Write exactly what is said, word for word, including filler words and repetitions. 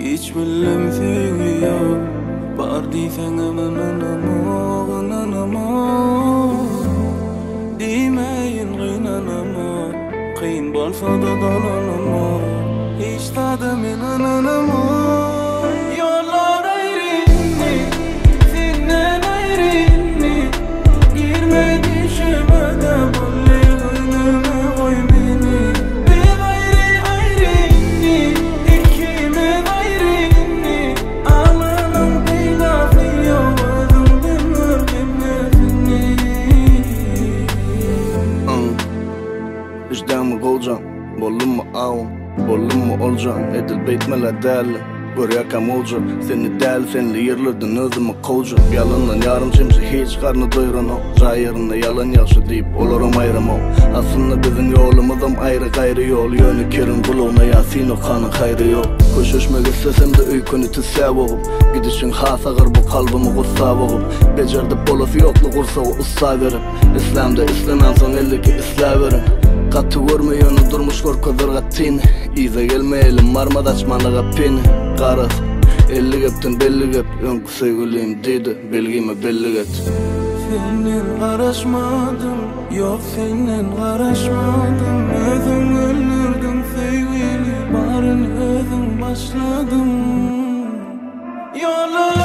hiç billim sevgi yok. Bar deysen ananamı, ananamı demeyin gıynanamı, kıyın bolsa da dolanamı, hiç tadı men ananamı. Yollar ayrı senden ayrı, girme düşüme de bolle gönlüme koy beni. Bir ayrı ayrı ikimiz ayrı, ağlanan telafi yok özümden örgümesini. İşdamı kolcan, bollum mu ağım, bollum mu olcan, edil beytmele değerli. Görüyakam olca, seni değil senli yerlerden özümü kolca. Yalanlan yarım çimşi hiç karnı doyuran o, rayırında yalan yaşı deyip olurum ayrım o. Aslında bizim yolumuzum ayrı gayrı yol, yönü kerin kulağına yasin o kanın hayrı yok. Koşuşmak istesem de öykünü tüsev oğum, gidişin has ağır bu kalbimi gussav oğum. Becerdip bolası yoklu kursa o ıssa verip, İslam'da İslam'dan elli ki isla verin. Katı görmeyonu durmuş korkudur gatini, İze gelmeyelim marmadaçmalığa peni. Qaras, elli geptin belli gep, önkü sevgiliyim dedi, belgime belli get. Senden qarashmadım, yok senden qarashmadım, özün öldürdün sevgili, barın özün başladım. Yollar